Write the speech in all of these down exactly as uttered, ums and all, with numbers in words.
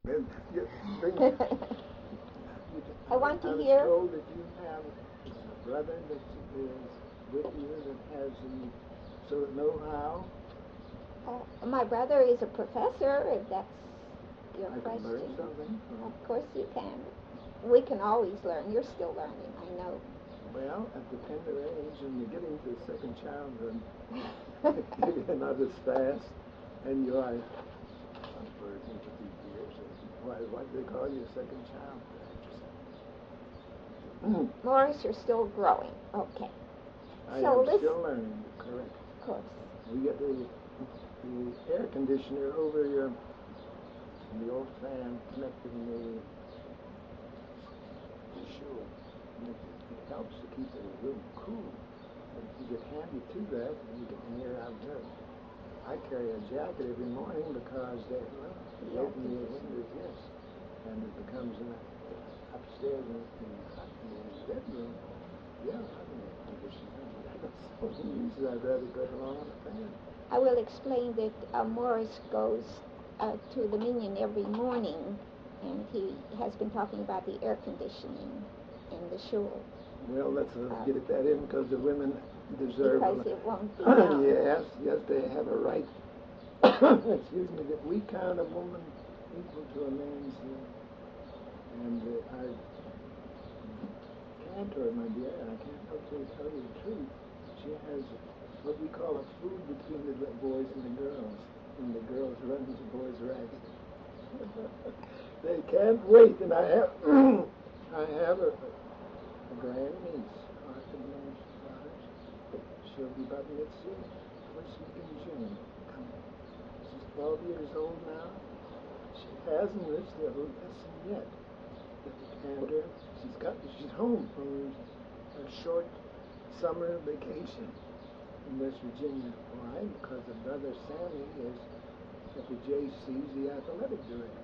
And you bring, you, I want to I was hear. told that you have a brother that is with you that has the sort of know-how. Uh, my brother is a professor, if that's your I can question. learn something. Of course you can. We can always learn. You're still learning, I know. Well, at the tender age and you're getting to the second childhood, you're not as fast, and you are virgin for two years. Why, why do they call you a second child? Morris, you're still growing. Okay. I so am this, still learning, correct. Of course. We get the, the air conditioner over your, the old fan connected in the, the shoe. It, it helps to keep the room cool. And you get handy to that, and you get the air out there. I carry a jacket every morning because they, well, they open the windows, yes. And it becomes in the, upstairs in, in, in the bedroom. Yeah, I'm air conditioner. I got so many uses. I'd rather go along on a fan. I will explain that uh, Morris goes uh, to the Minion every morning, and he has been talking about the air conditioning in the shul. Well, let's uh, get that in because the women deserve because a, it won't be known. yes, yes, they have a right. Excuse me, that we count a woman equal to a man's. Uh, and uh, our cantor, my dear, I can't help to tell you the truth. She has what we call a food between the boys and the girls. And the girls run the boys ragged. They can't wait, and I have, I have a, a grand niece, Arthur Blanche Waters. She'll be about midsummer, first week in June. She's twelve years old now. She hasn't missed a lesson yet. And uh, she's got, she's home from a short summer vacation in West Virginia. Why? Because her brother Sammy is at the J C's the athletic director.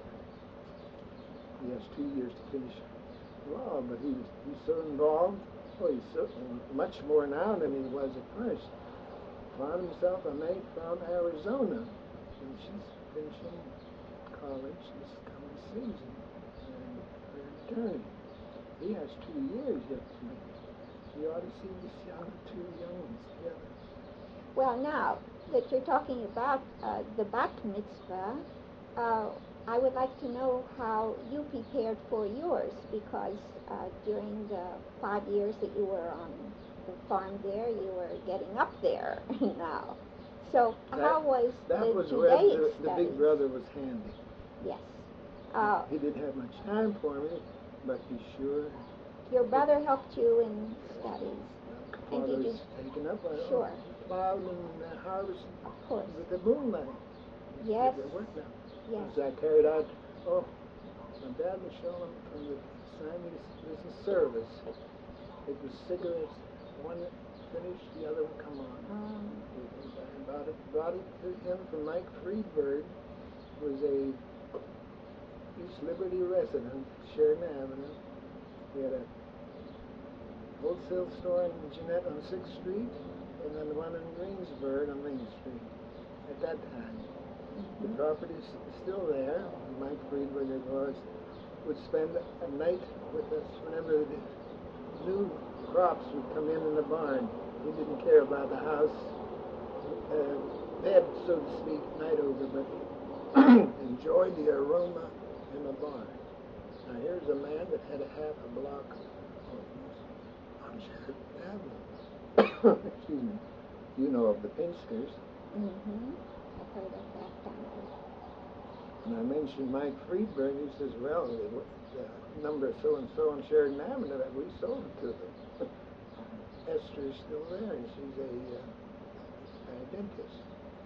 He has two years to finish law, but he, he's so involved. Well, he's so, much more now than he was at first. Found himself a mate from Arizona, and she's finishing college this coming season. And her attorney. He has two years yet to make. You ought to see this young, two young ones together. Well, now that you're talking about uh, the bat mitzvah, uh, I would like to know how you prepared for yours, because uh, during the five years that you were on the farm there, you were getting up there now. So that, how was that the was Judaic when the, the studies? big brother was handy. Yes. Uh, he, he didn't have much time for me, but he sure. Your brother helped you in studies. And did was you? taken up by Sure. He plowed and uh, harvested Of course. with the moonlight. Yes. Did their work now. Yes. So I carried out. Oh, my dad was showing from the Siamese Business Service. It was cigarettes. One finished, the other one come on. Um, I brought it, brought it to him from Mike Friedberg, who was a East Liberty resident, Sheridan Avenue. He had a wholesale store in Jeanette on sixth Street, and then one in Greensburg on Main Street at that time. The property is still there. Mike Friedberg, of course, would spend a night with us whenever the new crops would come in in the barn. He didn't care about the house uh, bed, so to speak, night over, but enjoyed the aroma in the barn. Now here's a man that had a half a block on Sheridan Avenue. Excuse me. You know of the Pinskers. Mm-hmm. I've heard of that family. And I mentioned Mike Friedberg. He says, well, the, the number so-and-so on Sheridan Avenue, that we sold it to them. Esther is still there, and she's a, uh, a dentist.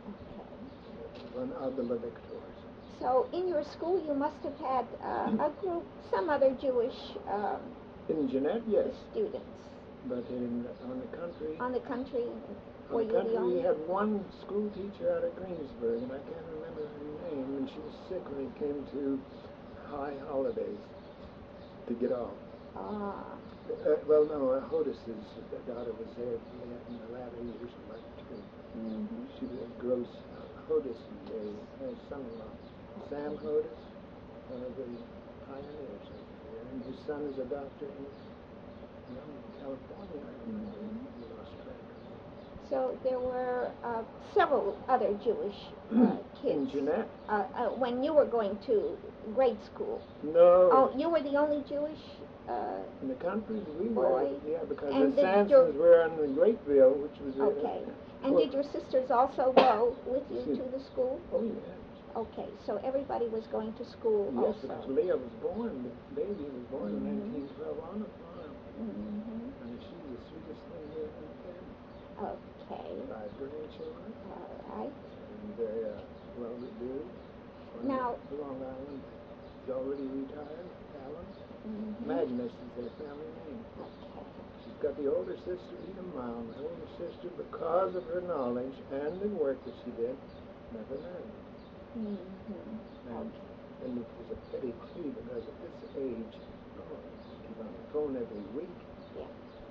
Okay. One of the Levictors. So in your school, you must have had uh, a group, some other Jewish um, in Jeanette, yes. students. But in on the country. On the country. On the country, we had one school teacher out of Greensburg, and I can't remember her name, and she was sick when it came to high holidays to get off. Ah. Uh, well, no, uh, Hodis's daughter was there in the latter years of life, too. Mm-hmm. She was a gross uh, Hodis, a, a son-in-law. Sam Hodis. one of the pioneers over there, and his son is a doctor in young California. I don't know, we lost track. So there were uh, several other Jewish uh, kids. In Jeanette? Uh, uh, when you were going to grade school. No. Oh, you were the only Jewish uh, in the country we boy? were, yeah, because And the did Sansons your- were in the Grapeville, which was a, Okay. And well, did your sisters also go with you See. to the school? Oh yes. Okay, so everybody was going to school Yes, also. because Leah was born, the baby was born Mhm. in nineteen twelve on a farm. Mm-hmm. And she's the sweetest thing there in the family. Okay. Five grandchildren. All right. And they uh, well to do. On Now- Long Island. He's already retired, Alan. Mm-hmm. Magnus is their family name. Okay. She's got the older sister, Eda Mile. My older sister, because of her knowledge and the work that she did, never married. Mm-hmm. And, Okay. and it was a pity too, because at this age, oh, she's on the phone every week. Yeah.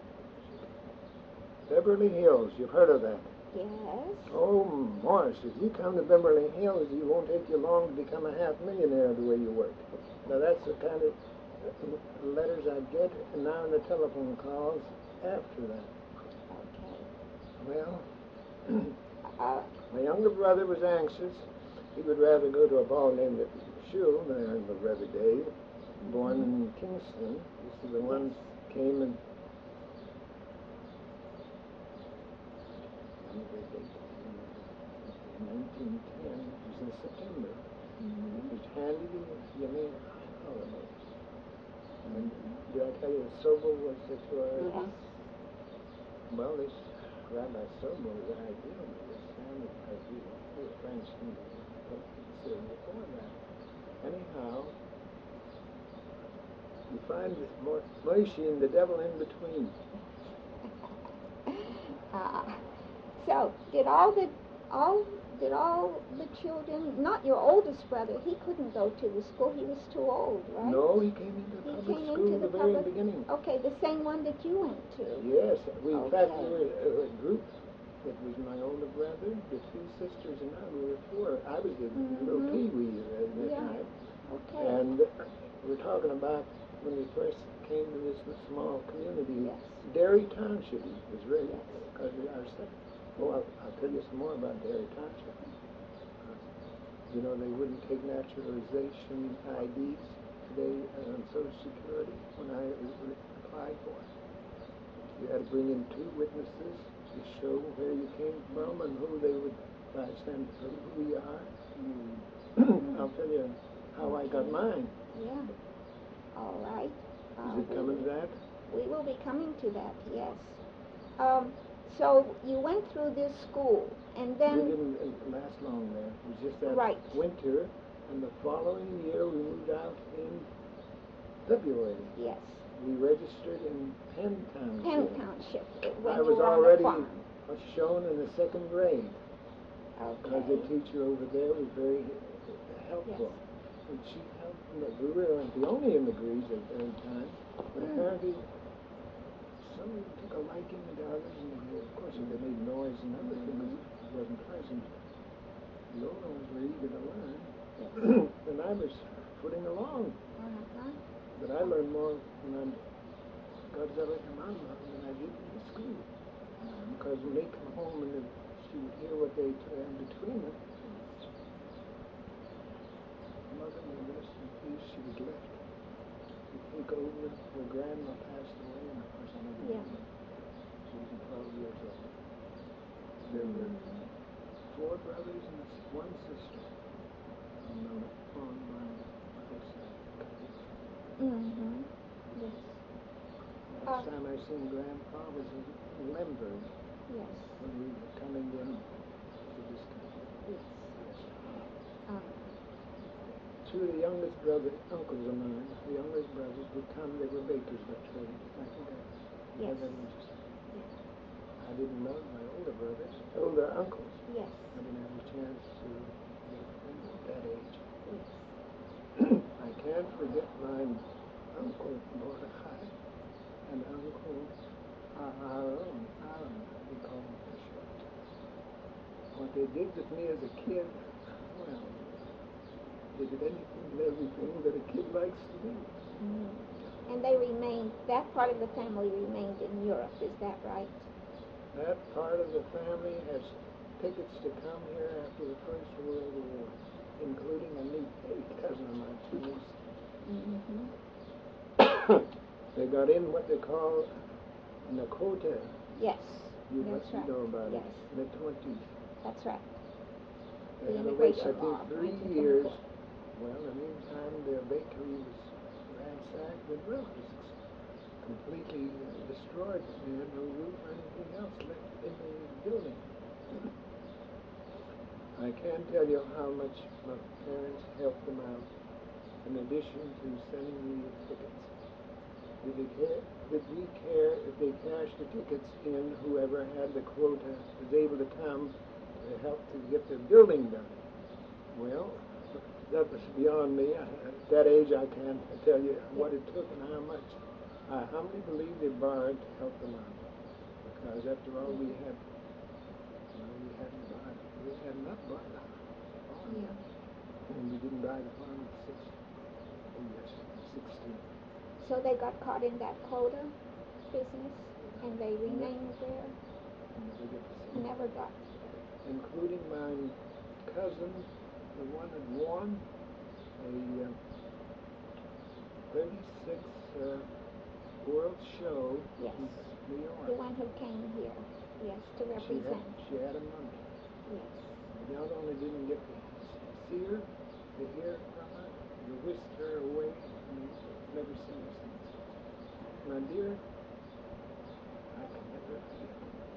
Beverly Hills, you've heard of that? Yes. Oh, Morris, if you come to Beverly Hills, you won't take you long to become a half millionaire the way you work. Now that's the kind of letters I get, and now the telephone calls after that. Okay. Well, Uh, my younger brother was anxious. He would rather go to a ball named at Shul there in the Rebbe Day, born in Kingston. This is the one came in nineteen ten. It was in September. mm-hmm. It was handy to Yemei holidays. And did I tell you that Sobel was the tour? Yes. Well, this Rabbi Sobel was ideal to this family because we were French and considered before that. Anyhow, you find this Mo- Moshe and the devil in between. Uh, so did all the all did all the children? Not your oldest brother. He couldn't go to the school. He was too old, right? No, he came into the He public came school into at the, the very public- beginning. Okay, the same one that you went to. Yes, we in fact Okay. we were a, a group. It was my older brother, the two sisters, and I. We were four. I was the little Mhm. pee-wee at that Yeah. time. Okay. And we're talking about when we first came to this small community. Yes. Derry Township was really Yes. because we are set. Oh, I'll, I'll tell you some more about Derry Township. Uh, you know, they wouldn't take naturalization I Ds today uh, on Social Security when I uh, applied for it. You had to bring in two witnesses to show where you came from and who they would uh, send who who you are. Mm. I'll tell you how I got mine. Yeah. All right. Is Uh, it coming to that? We will be coming to that. Yes. Um, so you went through this school, and We then didn't uh, last long there. It was just that Right. winter, and the following year we moved out in February. yes, We registered in Penn Township. Penn Township when I you was were already on uh, shown in the second grade the farm. because the Okay. teacher over there was very helpful. And she helped. We weren't the only immigrants at that time, but Mm. apparently some took a liking to others, and they, of course, they made noise and other things. It wasn't pleasant. The older ones were eager to learn, Yes. and I was footing along. Uh-huh. But I learned more when I got Zelig and Mama than I did in the school. Because when they come home and they- she would hear what they had between them, Mother, may rest in peace, she was left to take over. Her grandma passed away, and of course I never Yeah. knew her. She was twelve years old. There were Mm. four brothers and one sister on, the, on my mother's side. Mm-hmm. Yes. Last Uh, time I seen Grandpa was in Lemberg Yes. when we were coming in to this community. Yes. Uh, Two of the youngest brothers, uncles of mine, the youngest brothers would come. They were bakers by trade. I think I Yes. had that interesting. yes. I didn't know my older brothers, older uncles. Yes. I didn't have a chance to meet them at that age. Yes. I can't forget my uncle Mordechai and uncle Aaron. Aaron, we call him for short. What they did with me as a kid, well, They did anything and everything that a kid likes to do. Mm. And they remained, that part of the family remained in Europe, is that right? That part of the family has tickets to come here after the First World War, including a niece, a cousin of mine, two nieces. Mm-hmm. They got in what they call the quota. Yes, You that's must right. know about Yes. it. In the twenties. That's right. They The had to wait, I immigration think, law, three nineteen years. twenty-four. Well, in the meantime, their bakery was ransacked with relatives, completely uh, destroyed. They had no roof or anything else left in the building. I can't tell you how much my parents helped them out, in addition to sending me the tickets. Did they care, did we care if they cashed the tickets in? Whoever had the quota was able to come to help to get the building done. Well, that was beyond me. I, at that age, I can't tell you what it took and how much. I humbly believe they borrowed to help them out, because after all, we had, well, we hadn't bought, we had not bought a farm yet, and we didn't buy the farm at six, oh yes, sixteen. So they got caught in that quota business, and they remained there? Never get to see. Never got. Including my cousin, the one that won a uh, thirty-six uh, World Show Yes. in New York. The one who came here, yes, to She had, represent. she had a monkey. Yes. Not only didn't get to see her, to hear from her, to whisk her away, and never seen her since. My dear, I can never forget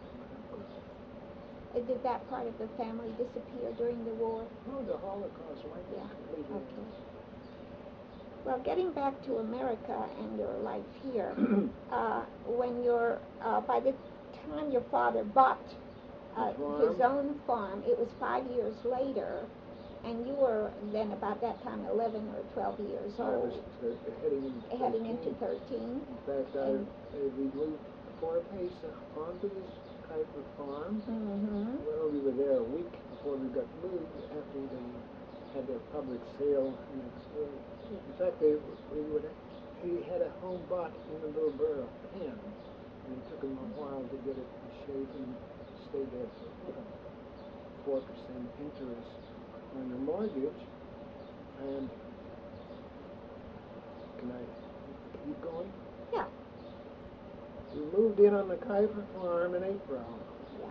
Uh, her. Did that part of the family disappear during the war? No, the Holocaust wiped it Yeah. completely out. Okay. Well, getting back to America and your life here, uh, when you're, uh, by the time your father bought uh, his own farm, it was five years later, and you were then about that time eleven or twelve years I old. was uh, heading into Heading thirteen. into thirteen. In fact, I, I, we moved four pace onto this Kuiper farm. Mm-hmm. Well, we were there a week before we got moved after they had their public sale. And uh, in fact, they we would he had a home bought in the little borough of Penn, and it took him a while to get it in shape and stayed there for four percent interest on the mortgage. And can I keep going? Yeah. We moved in on the Kuiper farm in April. Yeah.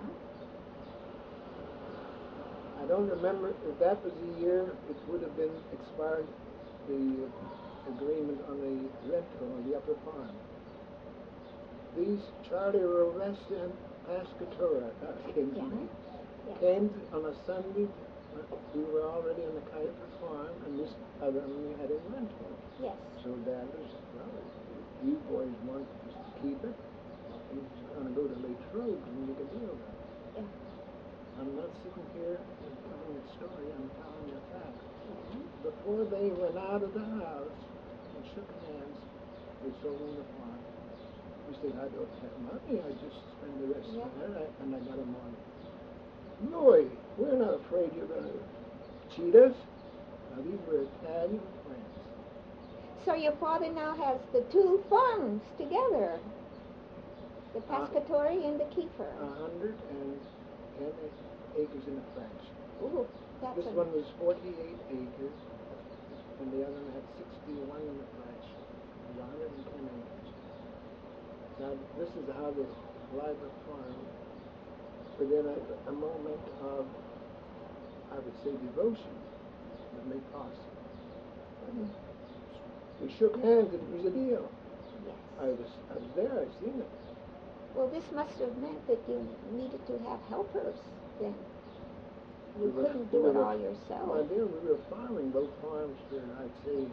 I don't remember if that was the year it would have been expired, the agreement on the rental on the upper farm. These Charlie Rovesta and Pascatora uh, came to Yeah. me. Yeah. Came on a Sunday. We were already on the Kuiper farm, and this other one had a rental. Yes. So Dad was, well, if you boys want us to keep it, he's going to go to Latrobe and make a deal with it. Yeah. I'm not sitting here and telling a story, I'm telling you a fact. Yeah. Before they went out of the house and shook hands, they sold him the farm. He said, I don't have money, I just spend the rest Yeah. of it, and I got a mortgage. Boy, we're not afraid you're going to cheat us. Now, these were Italian friends. So your father now has the two farms together, the Pascatori uh, and the Kiefer. A hundred and ten acres in a fraction. Ooh, that's This a... one was forty-eight acres, and the other one had sixty-one in a fraction. It was a hundred and ten acres. Now, this is how the Kuiper farm, within a, a moment of, I would say, devotion, that made possible. Mm-hmm. We shook hands, and it was a deal. Yes. I was, I was there, I seen it. Well, this must have meant that you needed to have helpers then. You we couldn't were, do we it were, all yourself. My dear, we were farming both farms for, I'd say,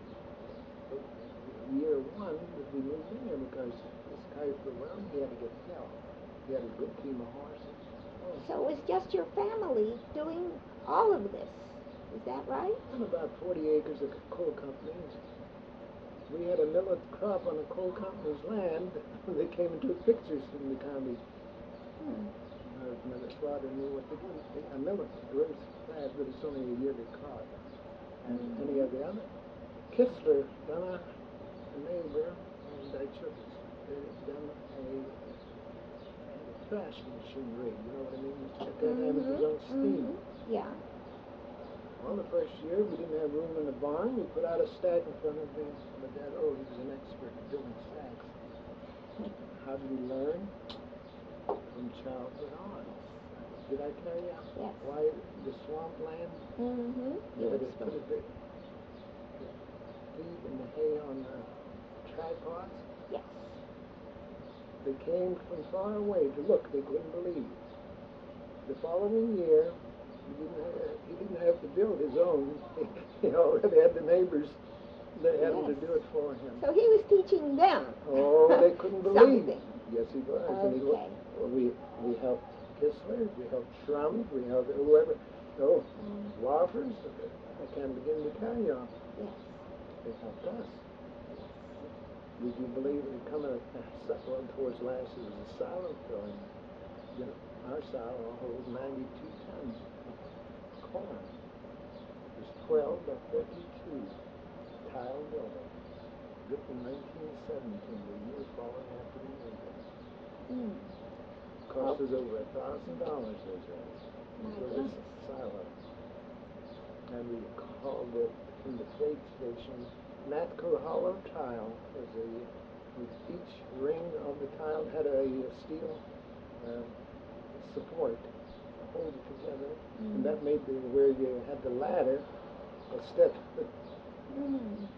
year one that we moved in here, because this Kuiper, well, he had to get help. He had a good team of horses. Oh. So it was just your family doing all of this. Is that right? And about forty acres of coal companies. We had a millet crop on the coal company's land. They came and took pictures in the county. Hmm. Uh, my father knew what to do. A millet grows fast, but it's only a yearly crop. and any of the other. Kistler done a, a neighbor, and I took uh, done a, a thrashing machinery, you know what I mean? At that time it was on steam. Mm-hmm. Yeah. Well, the first year we didn't have room in the barn. We put out a stack in front of me. My dad, oh, he was an expert at building stacks. How do you learn? From childhood on. Did I tell you yes. why the swampland? Mm-hmm. You That it explained. put the feed and the hay on the tripods? Yes. They came from far away to look. They couldn't believe. The following year, he didn't have, he didn't have to build his own. He already had the neighbors that had yes. to do it for him. So he was teaching them. Oh, they couldn't believe. Something. Yes, he was. Okay. And he, well, we we helped Kistler, we helped Schramm, we helped whoever. Oh, mm. Woffers, I can't begin to tell you. Yes. They helped us. Would you believe it come a, well, towards last it was a silo filling. You know, our silo holds ninety-two tons of corn. It was twelve by thirty-two tile building. Built in nineteen seventeen, the year following after the war. Mm. Cost us over a thousand dollars those days for this silo. And we called it from the freight station Natco Hollow Tile. Was a with each ring of the tile had a, a steel uh, support to hold it together, mm. and that made the where you had the ladder a step. Mm.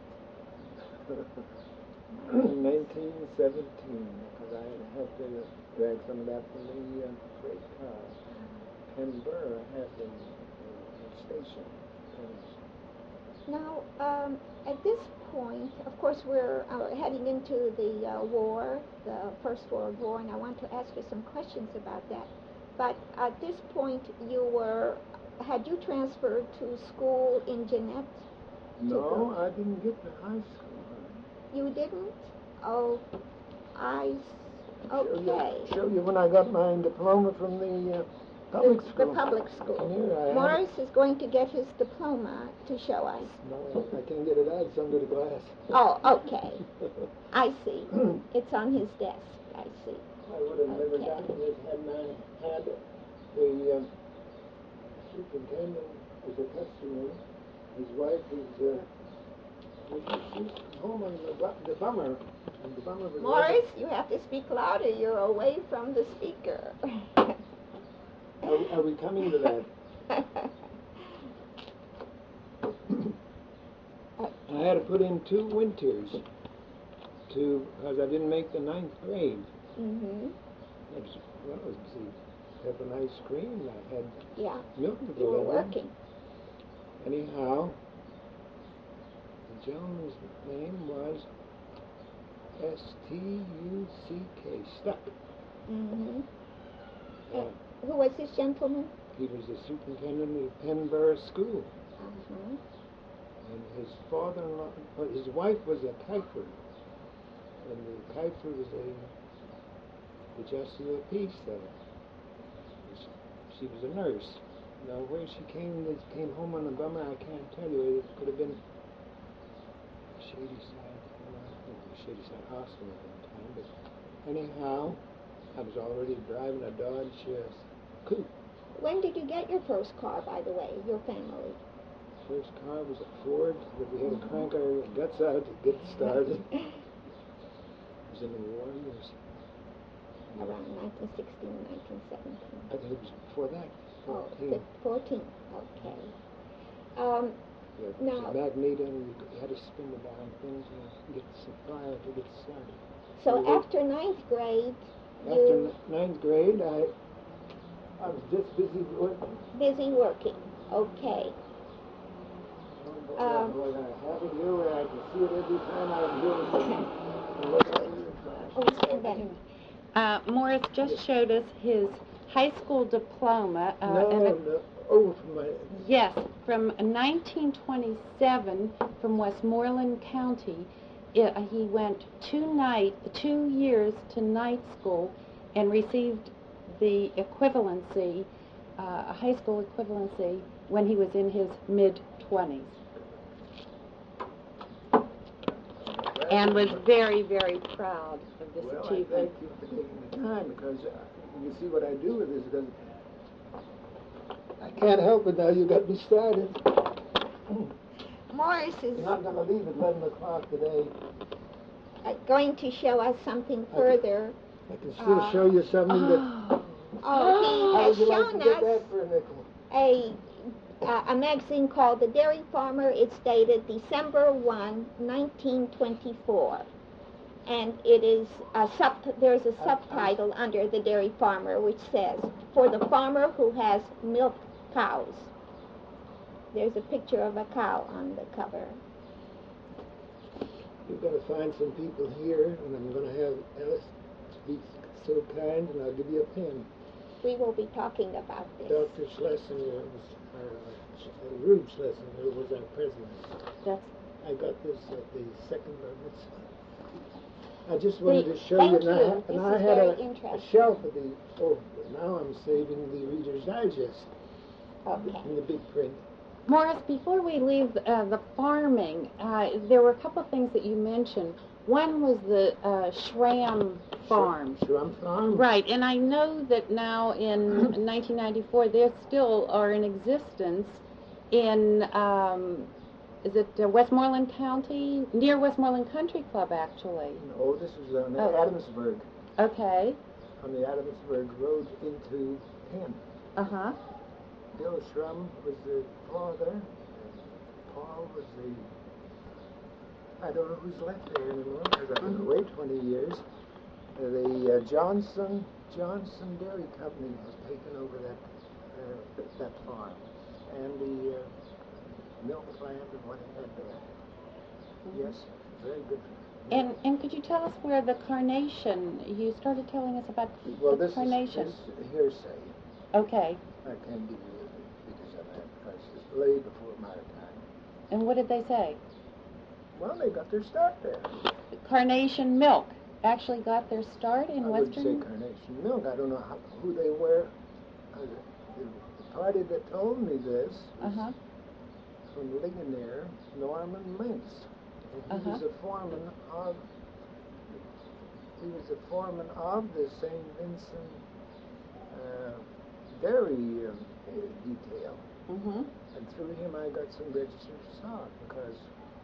nineteen seventeen, because I had helped to drag some of that from the uh, freight car. Penborough had the, the, the station. Now, um, at this point, of course, we're uh, heading into the uh, war, the First World War, and I want to ask you some questions about that. But at this point, you were, had you transferred to school in Jeannette? No, I didn't get to high school. You didn't? Oh, I, okay. Show you, show you when I got my diploma from the uh, public the, school. The public school. Here, Morris is going to get his diploma to show us. No, I can't get it out. It's under the glass. Oh, okay. I see. It's on his desk. I see. I would have okay. never gotten this hadn't I had the um, superintendent as a customer. His wife is... Uh, home on the, bu- the bummer. The bummer was Morris, you have to speak louder. You're away from the speaker. are, are we coming to that? I had to put in two winters to because I didn't make the ninth grade. Mm-hmm. It was, well, it was, to have an ice cream. I had yeah. milk to go You were in. working. Anyhow. The gentleman's name was S T U C K, Stuck. Mm-hmm. Uh, uh, who was this gentleman? He was the superintendent of Penborough School. Uh-huh. And his father-in-law, well, his wife was a Kiefer. And the Kiefer was a, the justice of the peace there. She was a nurse. Now, where she came, came home on the bummer, I can't tell you. It could have been Shadyside, uh, Shadyside Hospital at that time, but anyhow, I was already driving a Dodge uh, Coupe. When did you get your first car, by the way, your family? First car was a Ford that we had to crank our guts out to get started. It was in the war years. Around nineteen sixteen, nineteen seventeen. I think it was before that. fourteen. Oh, fourteen, okay. Um, Yeah, now, a magneto, and you had to spin the darn thing to get some fire to get started. So so after ninth grade, after you... ninth grade, I I was just busy working. Busy working, okay. Oh, um, boy, I have it here where I can see it every time I'm doing it. Oh, stand back. Uh, Morris just yes. showed us his high school diploma. Uh, no, and a, no. Oh, from my... Yes, from nineteen twenty-seven from Westmoreland County. It, uh, he went two night, two years to night school and received the equivalency, uh, a high school equivalency, when he was in his mid-twenties. and was very, very proud of this Well, I achievement. thank you for taking the time, because uh, you see what I do with this, because I can't help it now. You got me started. Morris is I'm not going to leave at eleven o'clock today. uh, going to show us something further. I can still Uh, show you something that... Oh, How he would has you like to shown get us that for a nickel? a uh, a magazine called The Dairy Farmer. It's dated December first, nineteen twenty-four. And it is a sub, there's a subtitle under The Dairy Farmer which says, "For the farmer who has milk cows." There's a picture of a cow on the cover. You've got to find some people here, and I'm going to have Alice be so kind, and I'll give you a pen. We will be talking about this. Doctor Schlesinger was, uh, Rube Schlesinger was our president. That's I got this at the second bar mitzvah. I just wanted The- to show thank you, and, you. I, This and I is had very a, a interesting. shelf of the, oh, but now I'm saving the Reader's Digest Okay. in the big print. Morris, before we leave uh, the farming, uh, there were a couple things that you mentioned. One was the uh, Schramm farm. Schramm Farm. Right, and I know that now in nineteen ninety-four there still are in existence in, um, is it uh, Westmoreland County? Near Westmoreland Country Club, actually. No, this was on Oh. Adamsburg, Okay, on the Adamsburg Road into Penn. uh-huh. Bill Schramm was the father, and Paul was the, I don't know who's left there anymore, because I've been away twenty years. Uh, the uh, Johnson, Johnson Dairy Company has taken over that, uh, that farm, and the uh, milk plant and what it had there. Yes, very good. And and could you tell us where the carnation, you started telling us about Well, the this carnation. is this hearsay. Okay, I can't give you it because I've had prices way before my time. and what did they say? Well, they got their start there. Carnation Milk actually got their start in I Western... wouldn't say Carnation Milk. I don't know how, who they were. Uh, the, the party that told me this was Uh-huh. from Ligonier, Norman Lintz. And he Uh-huh. was a foreman of he was a foreman of the Saint Vincent uh, dairy um, uh, detail. Mm-hmm. And through him I got some registered stock, because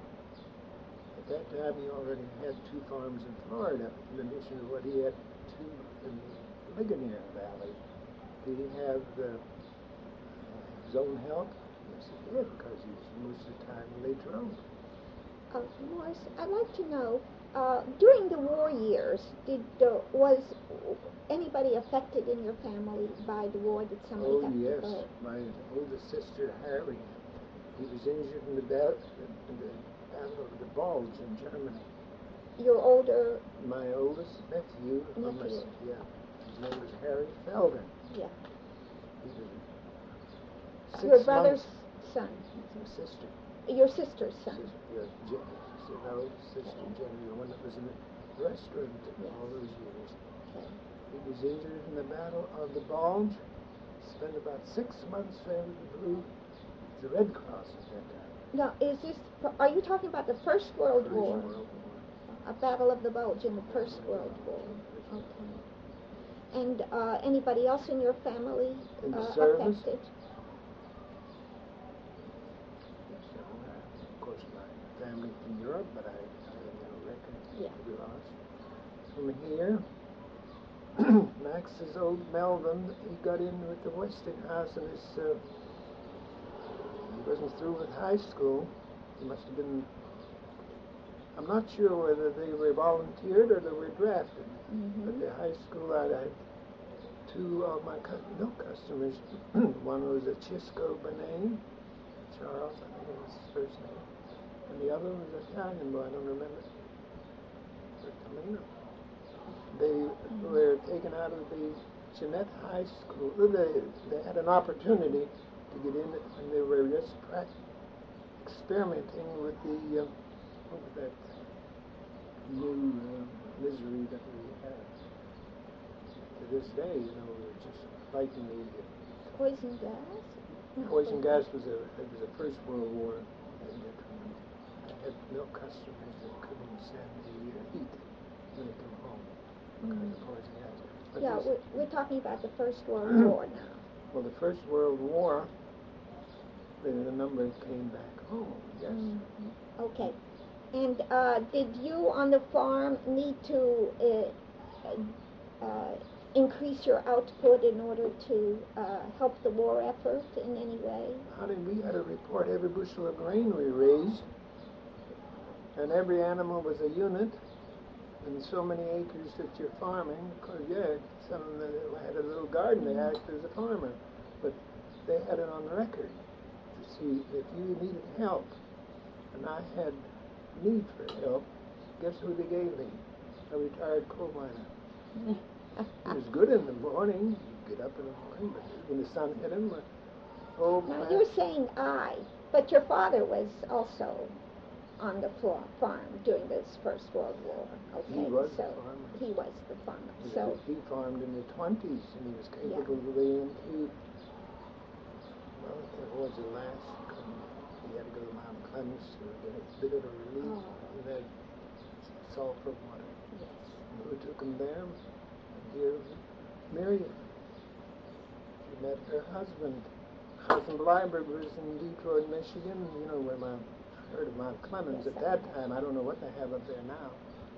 at that time he already had two farms in Florida, in addition to what he had two in the Ligonier Valley. Did he have uh, his own help? Yes, he did, because he was most of the time they drove. Uh, Morris, I'd like to know, uh, during the war years, did uh, was anybody affected in your family by the war? Did somebody Oh, have yes. to go? My oldest sister, Harry, he was injured in the, bat- in the Battle of the Bulge in Germany. Your older, My oldest nephew, from my, Nephew. yeah, his name was Harry Felden. yeah, He was six your brother's months- son, My sister. your sister's son. Sister, yeah, Jen, so no, sister Jenny, the one that was in the restaurant all those years. Okay. He was injured in the Battle of the Bulge. Spent about six months there with the Blue, the Red Cross at that time. Now, is this? Are you talking about the First World First War? World War. A Battle of the Bulge in the First World War. Okay. And uh, anybody else in your family In the uh, service? affected? So, uh, of course, my family from Europe, but I, I have no record Yeah. to be lost. From here, Max's old Melvin, he got in with the Westinghouse, and his, uh, he wasn't through with high school. He must have been, I'm not sure whether they were volunteered or they were drafted. Mm-hmm. But the high school, I had two of my cu- milk customers. One was a Chisco Benet, Charles, I think it was his first name. And the other was an Italian boy, I don't remember. Bertolino. They were taken out of the Jeanette High School. They, they had an opportunity to get in, and they were just pra- experimenting with the, uh, what was that new uh, misery that we have. To this day, you know, we're just fighting the Poison gas? No, poison gas was a, it was a First World War. And it, I had milk customers that couldn't stand the uh, heat when they come home because of poison gas. But Yeah, this- we're, we're talking about the First World War now. well, the First World War, the, the numbers came back home, yes. Mhm. Okay. And uh, did you on the farm need to uh, uh, increase your output in order to uh, help the war effort in any way? Honey, we had to report every bushel of grain we raised, and every animal was a unit, and so many acres that you're farming, because, yeah, some of them had a little garden, they acted as a farmer, but they had it on record to see if you needed help, and I had need for help. Guess who they gave me? A retired coal miner. He was good in the morning. He'd get up in the morning, but when the sun hit him, uh, oh, Now, plant- you're saying I, but your father was also on the flo- farm during this First World War. Okay, He was so the farmer. he was the farmer. He- So he farmed in the twenties, and he was Yeah. capable of being into. Well, towards the last, um, he had to go to Mount Clemens to get a bit of a relief Oh. from that sulfur water. yes. And who took him there? Dear Miriam. She met her husband. Cousin Bleiberg was in Detroit, Michigan. You know where Mount, I heard of Mount Clemens Yes, at I that know. time. I don't know what they have up there now.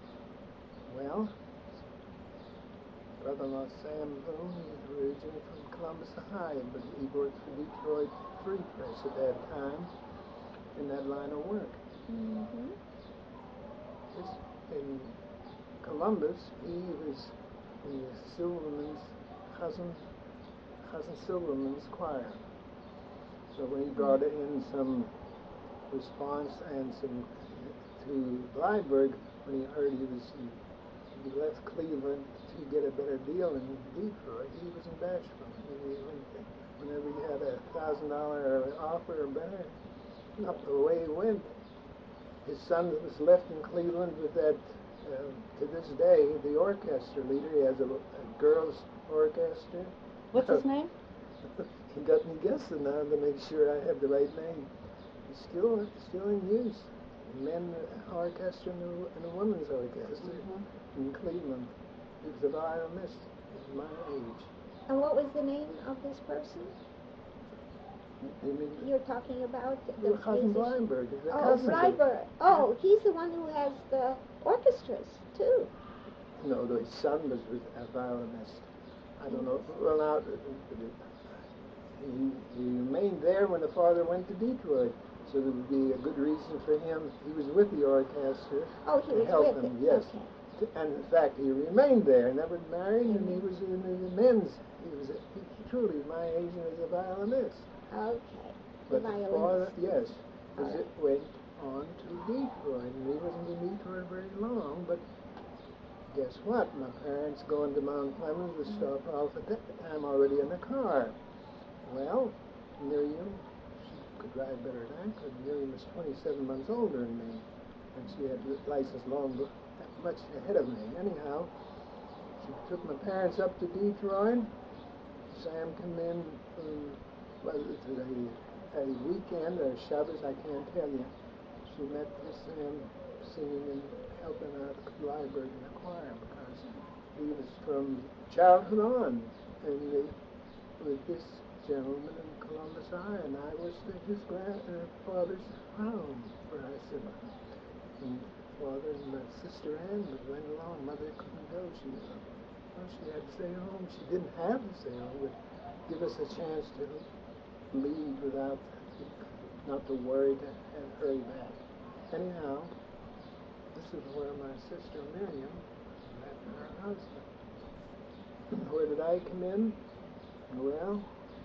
Well, brother-in-law Sam Boone, he's originally from Columbus, Ohio, but he worked for Detroit Free Press at that time in that line of work. Mm-hmm. This, in Columbus, he was in the Silverman's cousin, cousin Silverman's choir. So when he brought in some response and some to Bleiberg, when he heard he was in, he left Cleveland to get a better deal in Detroit, he was in Bashville. He, whenever he had a thousand dollar offer or better, up the way he went. His son was left in Cleveland with that. Uh, to this day, the orchestra leader. He has a, a girls' orchestra. What's his name? He got me guessing now to make sure I have the right name. It's still still in use. Men orchestra and a, and a women's orchestra Mhm. in Cleveland. He was a violinist at my age. And what was the name of this person You mean you're talking about? your cousin musician? Bleinberg? Is a Oh, cousin. to- Bleiberg. Oh, he's the one who has the orchestras too. No, his son was with a violinist. I don't know. Well, now he, he remained there when the father went to Detroit, so there would be a good reason for him. He was with the orchestra Oh, he to was help with them. it. Yes, Okay. To- and in fact, he remained there, never married, and he Mhm. was in the men's. He was a, he, truly my age and was a violinist. Okay. The But the father, violinist. yes, All as right. it went on to Detroit, and he wasn't in Detroit very long, but guess what? My parents going to Mount Clemens would stop off at that time already in the car. Well, Miriam, she could drive better than I could. Miriam was twenty-seven months older than me, and she had the license long, be- much ahead of me. Anyhow, she took my parents up to Detroit. Sam came in from, well, it was a, a weekend or Shabbos, I can't tell you. She met this Sam singing and helping out Bleiberg in the choir because he was from childhood on and the, with this gentleman in Columbus, Ohio, and I was the, his grandfather's hound for I said, and father and my sister Ann went along. Mother couldn't go. She, well, she had to stay home. She didn't have to stay home, but give us a chance to leave without, not to worry to and hurry back. Anyhow, this is where my sister Miriam met her husband. Where did I come in? Well,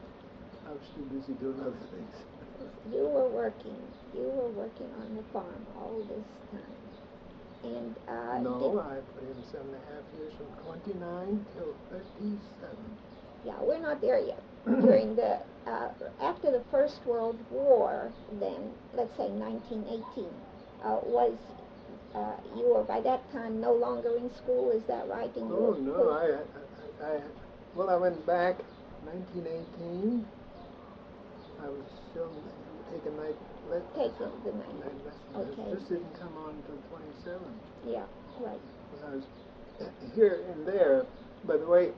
I was too busy doing other things. You were working. You were working on the farm all this time. And uh, no, did, I put in seven and a half years from twenty-nine till thirty-seven. yeah, we're not there yet. During the uh, after the First World War, then let's say nineteen eighteen, uh, was uh, you were by that time no longer in school? Is that right? And you Oh were no, put- I, I, I, well, I went back nineteen eighteen. I was still take a night le- Take it the night. night lesson. Okay. This didn't come on until twenty-seven. Yeah, right. When I was here and there. By the way,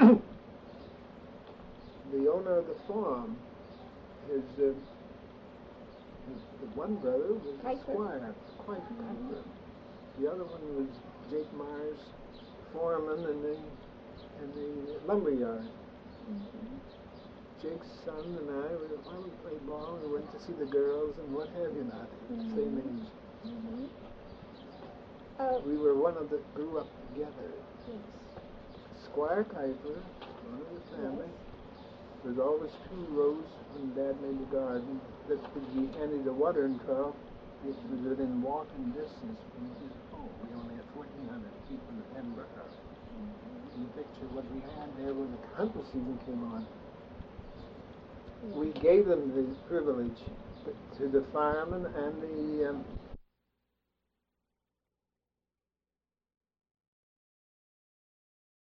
the owner of the farm, his, uh, his the one brother was a Piper. squire, quite Mhm. Piper. The other one was Jake Myers, foreman in the in the lumber yard. Mm-hmm. Jake's son and I, we, why we played ball and went to see the girls and what have you not, Mhm. same age. Mm-hmm. Uh, We were one of the grew up together. yes. Squire Piper, one of the family. There's always two rows when Dad made the garden that would be handy the watering trough. It was within walking distance from his home. We only had fourteen hundred feet from Edinburgh. Mm-hmm. You picture what we had there when the hunting season came on. Yeah. We gave them the privilege to the firemen and the um,